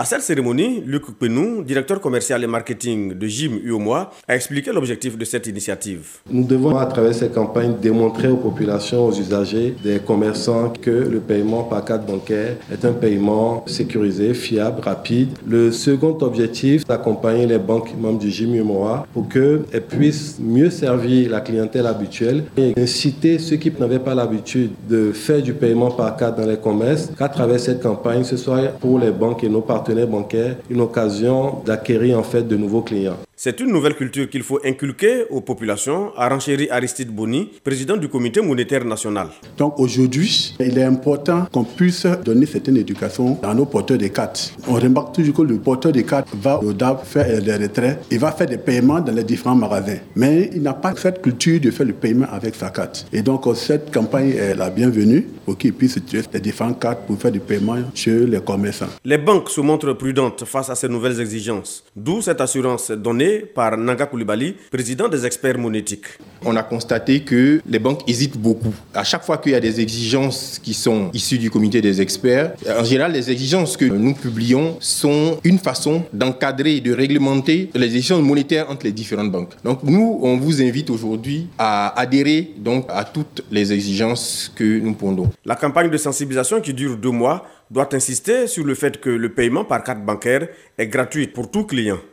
À cette cérémonie, Luc Penou, directeur commercial et marketing de Jim UOMOA, a expliqué l'objectif de cette initiative. Nous devons, à travers ces campagnes, démontrer aux populations, aux usagers, des commerçants que le paiement par carte bancaire est un paiement sécurisé, fiable, rapide. Le second objectif, c'est d'accompagner les banques membres du Jim UOMOA pour qu'elles puissent mieux servir la clientèle habituelle et inciter ceux qui n'avaient pas l'habitude de faire du paiement par carte dans les commerces, qu'à travers cette campagne, ce soit pour les banques et nos partenaires bancaires une occasion d'acquérir en fait de nouveaux clients. C'est une nouvelle culture qu'il faut inculquer aux populations, a renchéri Aristide Boni, président du Comité monétaire national. Donc aujourd'hui, il est important qu'on puisse donner certaine éducation à nos porteurs de cartes. On remarque toujours que le porteur de cartes va au DAB faire des retraits, il va faire des paiements dans les différents magasins. Mais il n'a pas cette culture de faire le paiement avec sa carte. Et donc cette campagne est la bienvenue pour qu'il puisse utiliser les différentes cartes pour faire du paiement chez les commerçants. Les banques se montrent prudentes face à ces nouvelles exigences. D'où cette assurance donnée par Nanga Koulibaly, président des experts monétiques. On a constaté que les banques hésitent beaucoup. À chaque fois qu'il y a des exigences qui sont issues du comité des experts, en général, les exigences que nous publions sont une façon d'encadrer et de réglementer les exigences monétaires entre les différentes banques. Donc nous, on vous invite aujourd'hui à adhérer donc à toutes les exigences que nous pondons. La campagne de sensibilisation qui dure 2 mois doit insister sur le fait que le paiement par carte bancaire est gratuit pour tout client.